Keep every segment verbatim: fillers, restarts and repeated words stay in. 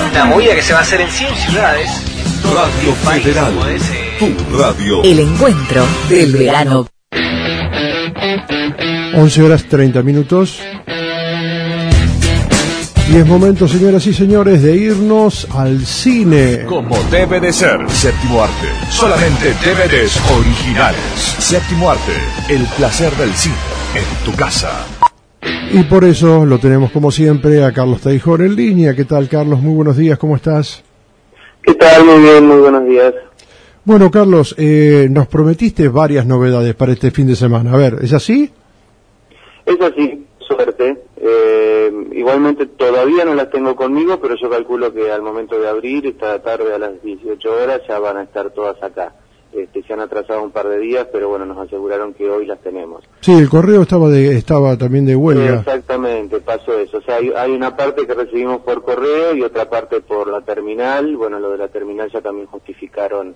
una movida que se va a hacer en cien ciudades. Radio Federal, tu radio. El encuentro del verano. once horas treinta minutos. Y es momento, señoras y señores, de irnos al cine. Como debe de ser, Séptimo Arte. Solamente D V Ds originales. Séptimo Arte, el placer del cine en tu casa. Y por eso lo tenemos como siempre a Carlos Taijor en línea. ¿Qué tal, Carlos? Muy buenos días, ¿cómo estás? ¿Qué tal? Muy bien, muy buenos días. Bueno, Carlos, eh, nos prometiste varias novedades para este fin de semana. A ver, ¿es así? Es así, suerte. Eh, igualmente todavía no las tengo conmigo, pero yo calculo que al momento de abrir, esta tarde a las dieciocho horas, ya van a estar todas acá. Este, se han atrasado un par de días, pero bueno, nos aseguraron que hoy las tenemos. Sí, el correo estaba de, estaba también de huelga. Exactamente, pasó eso. O sea, hay, hay una parte que recibimos por correo y otra parte por la terminal. Bueno, lo de la terminal ya también justificaron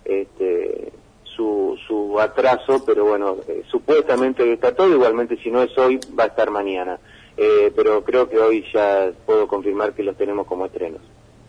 este, su, su atraso, pero bueno, eh, supuestamente hoy está todo. Igualmente, si no es hoy, va a estar mañana. Eh, pero creo que hoy ya puedo confirmar que los tenemos como estrenos.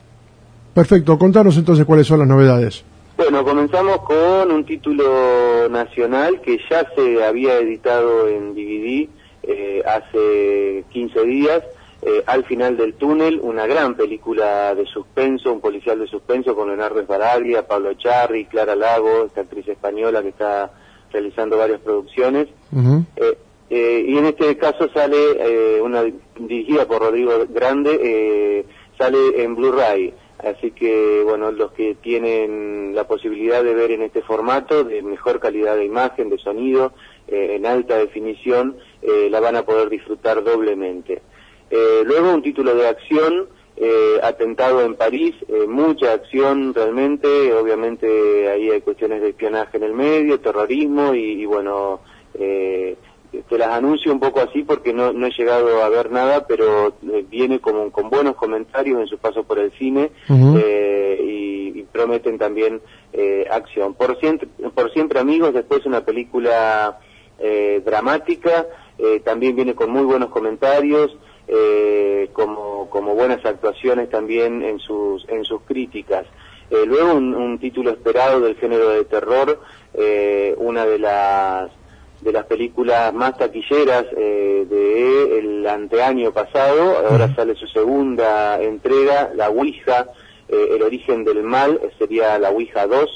Perfecto, contanos entonces cuáles son las novedades. Bueno, comenzamos con un título nacional que ya se había editado en D V D eh, hace quince días, eh, Al final del túnel, una gran película de suspenso, un policial de suspenso con Leonardo Sbaraglia, Pablo Echarri, Clara Lago, esta actriz española que está realizando varias producciones. Uh-huh. eh, eh, y en este caso sale eh, una dirigida por Rodrigo Grande, eh, sale en Blu-ray. Así que, bueno, los que tienen la posibilidad de ver en este formato, de mejor calidad de imagen, de sonido, eh, en alta definición, eh, la van a poder disfrutar doblemente. Eh, luego un título de acción, eh, Atentado en París, eh, mucha acción realmente, obviamente ahí hay cuestiones de espionaje en el medio, terrorismo y, y bueno, eh, te las anuncio un poco así porque no, no he llegado a ver nada, pero eh, viene como con buenos comentarios en su paso por el cine. Uh-huh. eh, y, y prometen también eh, acción. Por siempre, por siempre amigos, después una película eh, dramática, eh, también viene con muy buenos comentarios, eh, como, como buenas actuaciones también en sus, en sus críticas. Eh, luego un, un título esperado del género de terror, eh, una de las de las películas más taquilleras eh, de el anteaño pasado, ahora uh-huh. sale su segunda entrega, La Ouija, eh, el origen del mal, sería La Ouija dos.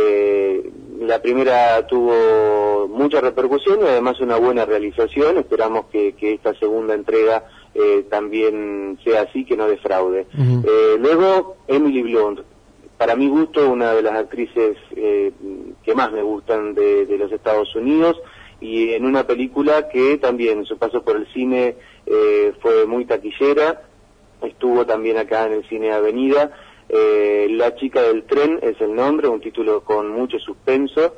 Eh, la primera tuvo mucha repercusión y además una buena realización. Esperamos que, que esta segunda entrega eh, también sea así, que no defraude. Uh-huh. Eh, luego, Emily Blunt, para mi gusto, una de las actrices eh, que más me gustan de, de los Estados Unidos, y en una película que también su paso por el cine eh, fue muy taquillera, estuvo también acá en el Cine Avenida. eh, La chica del tren es el nombre, un título con mucho suspenso.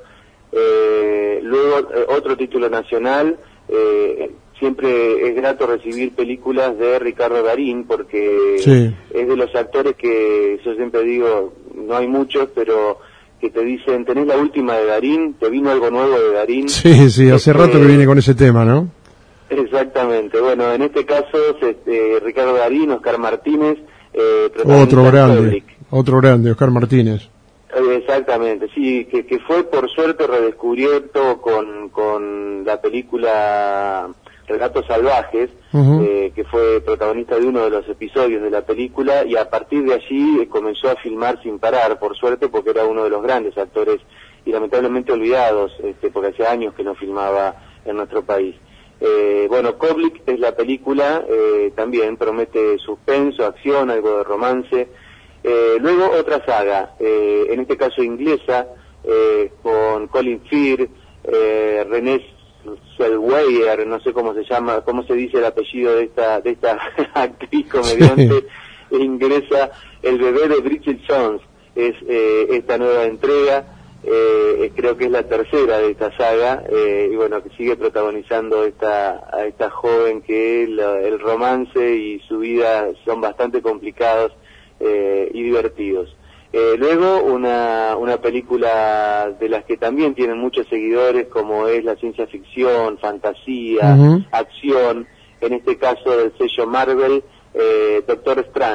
Eh, luego eh, otro título nacional, eh, siempre es grato recibir películas de Ricardo Darín porque sí. es de los actores que yo siempre digo, no hay muchos, pero que te dicen, tenés la última de Darín, te vino algo nuevo de Darín. Sí, sí, hace este, rato que viene con ese tema, ¿no? Exactamente. Bueno, en este caso, este, Ricardo Darín, Oscar Martínez, eh, otro grande, Public. otro grande, Oscar Martínez. Eh, exactamente, sí, que, que fue por suerte redescubierto con, con la película Relatos Salvajes, uh-huh. eh, que fue protagonista de uno de los episodios de la película, y a partir de allí eh, comenzó a filmar sin parar, por suerte, porque era uno de los grandes actores y lamentablemente olvidados, este, porque hace años que no filmaba en nuestro país. Eh, bueno, Koblik es la película, eh, también promete suspenso, acción, algo de romance. Eh, luego otra saga, eh, en este caso inglesa, eh, con Colin Firth, eh, René Zellweger, no sé cómo se llama, cómo se dice el apellido de esta de esta actriz comediante sí. inglesa, El bebé de Bridget Jones, es eh, esta nueva entrega, eh, creo que es la tercera de esta saga, eh, y bueno, que sigue protagonizando esta a esta joven que la, el romance y su vida son bastante complicados eh, y divertidos. Eh, luego una una película de las que también tienen muchos seguidores, como es la ciencia ficción, fantasía, uh-huh. acción, en este caso del sello Marvel, eh, Doctor Strange.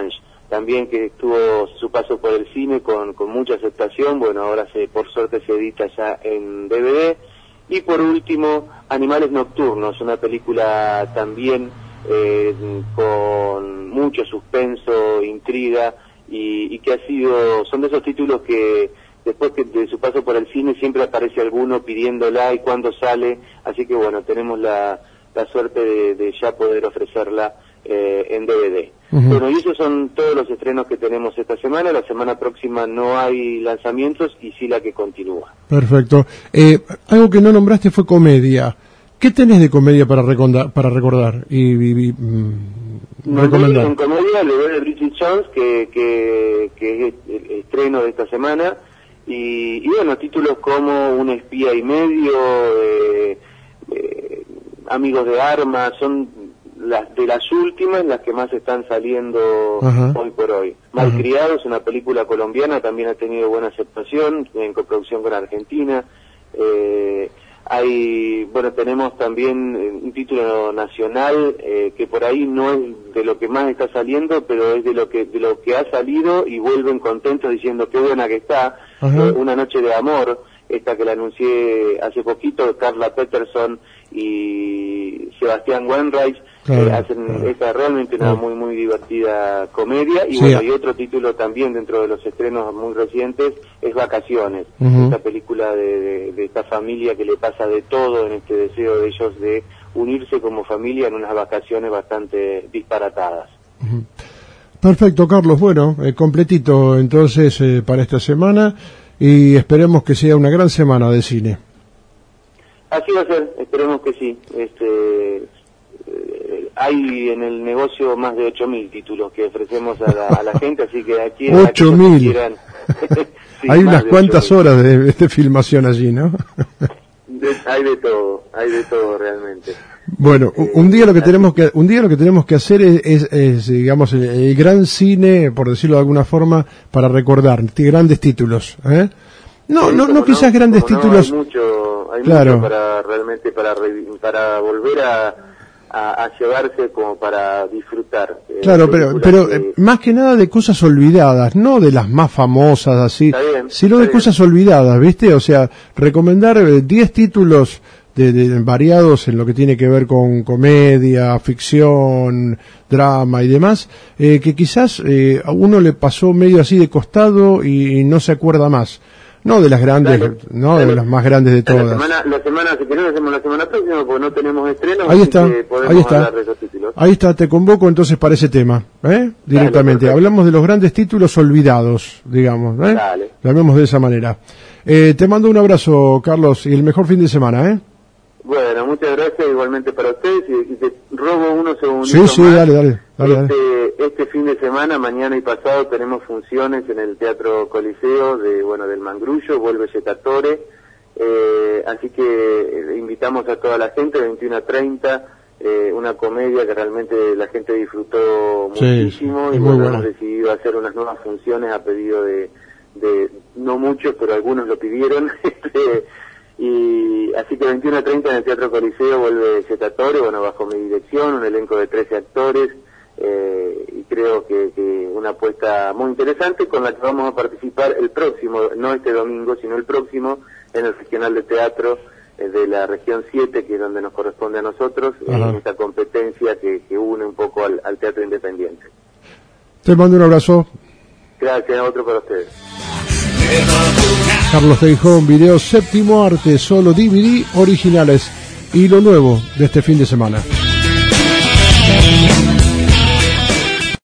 también que tuvo su paso por el cine con, con mucha aceptación. Bueno, ahora se, por suerte se edita ya en D V D. Y por último, Animales Nocturnos, una película también eh, con mucho suspenso, intriga, y, y que ha sido, son de esos títulos que después que de su paso por el cine siempre aparece alguno pidiéndola y cuándo sale, así que bueno, tenemos la, la suerte de, de ya poder ofrecerla eh, en D V D. Uh-huh. Bueno, y esos son todos los estrenos que tenemos esta semana. La semana próxima no hay lanzamientos y sí la que continúa. Perfecto. Eh, algo que no nombraste fue comedia. ¿Qué tenés de comedia para recordar, para recordar y, y, y mm, recomendar? En comedia le doy de Bridget Jones, que, que, que es el estreno de esta semana, y, y bueno, títulos como Un espía y medio, eh, eh, Amigos de Armas, son las de las últimas, las que más están saliendo Ajá. hoy por hoy. Malcriados, una película colombiana, también ha tenido buena aceptación, en coproducción con Argentina. Eh, hay, bueno, tenemos también un título nacional eh, que por ahí no es de lo que más está saliendo, pero es de lo que de lo que ha salido y vuelven contentos diciendo qué buena que está. Eh, Una noche de amor, esta que la anuncié hace poquito, Carla Peterson y Sebastián Wainwright. Claro, eh, hacen claro. esta realmente una muy muy divertida comedia. Y sí, bueno, y otro título también dentro de los estrenos muy recientes es Vacaciones, uh-huh. esta película de, de, de esta familia que le pasa de todo en este deseo de ellos de unirse como familia en unas vacaciones bastante disparatadas. Uh-huh. Perfecto, Carlos. Bueno, eh, completito entonces eh, para esta semana, y esperemos que sea una gran semana de cine. Así va a ser, esperemos que sí. Este eh, hay en el negocio más de ocho mil títulos que ofrecemos a la, a la gente, así que aquí ocho mil. Sí, hay unas cuantas horas de, de filmación allí, ¿no? de, hay de todo, hay de todo realmente. Bueno, eh, un día lo que tenemos que un día lo que tenemos que hacer es, es, es digamos el, el gran cine, por decirlo de alguna forma, para recordar grandes títulos, ¿eh? No, sí, no, no quizás no, grandes títulos. No, hay mucho, hay claro. mucho para realmente para para volver a, a, a llevarse como para disfrutar. Eh, claro, pero pero que... eh, más que nada de cosas olvidadas, no de las más famosas así, bien, sino de bien. cosas olvidadas, ¿viste? O sea, recomendar diez títulos de, de variados en lo que tiene que ver con comedia, ficción, drama y demás, eh, que quizás eh, a uno le pasó medio así de costado y, y no se acuerda más. No de las grandes, claro, no claro. de las más grandes de todas. La semana, la semana, si queremos, hacemos la semana próxima, porque no tenemos estreno. Ahí está, ahí está. Ahí está, te convoco entonces para ese tema, ¿eh? Directamente. Dale, hablamos de los grandes títulos olvidados, digamos, ¿eh? Dale. Lo hablamos de esa manera. Eh, te mando un abrazo, Carlos, y el mejor fin de semana, ¿eh? Bueno, muchas gracias igualmente para ustedes, y, y te robo unos segundos. Sí, sí, más. dale, dale. dale, este, dale. Este fin de semana, mañana y pasado, tenemos funciones en el Teatro Coliseo de, bueno, del Mangrullo, vuelve Yetatore, eh, así que eh, invitamos a toda la gente, veintiuno a treinta, eh, una comedia que realmente la gente disfrutó muchísimo, sí, y bueno, hemos decidido hacer unas nuevas funciones a pedido de, de no muchos, pero algunos lo pidieron, este, y así que veintiuno a treinta en el Teatro Coliseo vuelve Yetatore, bueno, bajo mi dirección, un elenco de trece actores, eh, y creo que, que una apuesta muy interesante con la que vamos a participar el próximo, no este domingo, sino el próximo, en el Regional de Teatro eh, de la región siete, que es donde nos corresponde a nosotros, Ajá. en esta competencia que, que une un poco al, al teatro independiente. Te mando un abrazo. Gracias, otro para ustedes. Carlos Teijón, video Séptimo Arte, solo D V D originales y lo nuevo de este fin de semana.